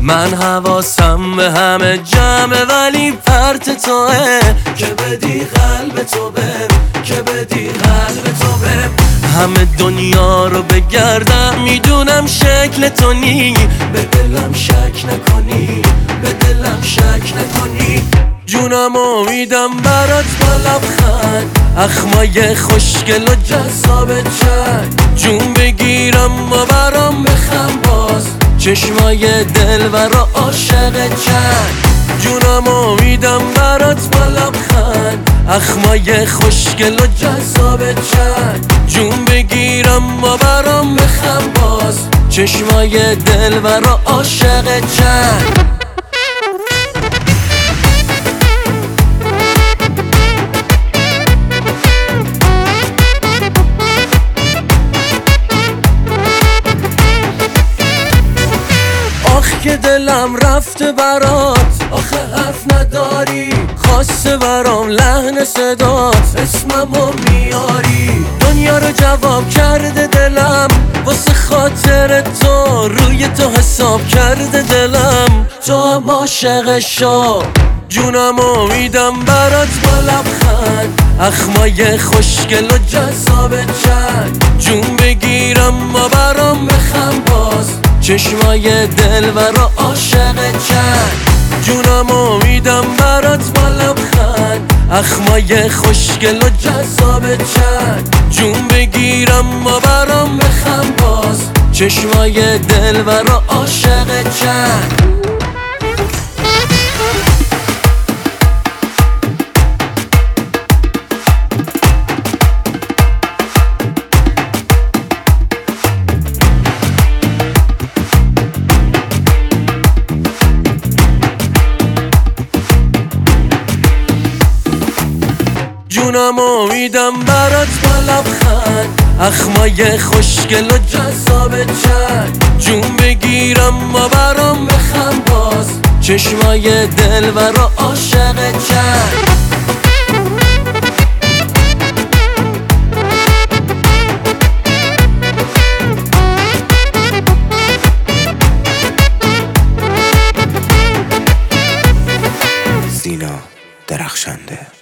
من حواسم به همه جمعه ولی پرت توه که بدی قلب تو بهم، که بدی قلب تو بهم. همه دنیا رو بگردم میدونم شکل تو نی، به دلم شک نکنی، به دلم شک نکنی. جونم امیدم برات با لبخند، اخمای خوشگل و جذاب چند، جون بگیرم و برام بخم باز، چشمای دلبر و عاشق چند. جونم امیدم برات با لبخند، اخمای خوشگل و جذاب چند، جون بگیرم و برام بخم باز، چشمای دلبر و عاشق چند. که دلم رفته برات، آخه حرف نداری، خواسته برام لحن صدات، اسممو میاری. دنیا رو جواب کرده دلم، واسه خاطر تو روی تو حساب کرده دلم، تو هم عاشق شو. جونم امیدم برات با لبخند، اخمای خوشگل و جذاب چند، جون بگیرم و برام بخم باز، چشمای دلبر و عاشق چند. جونم امیدم برات با لبخند، اخمای خوشگل و جذاب چند، جون بگیرم و برام بخم باز، چشمای دلبر و عاشق چند. جونم امیدم برات با لبخند، اخمای خوشگل و جذاب چند، جون بگیرم و برام بخم باز، چشمای دلبر و عاشق چند. سینا درخشنده.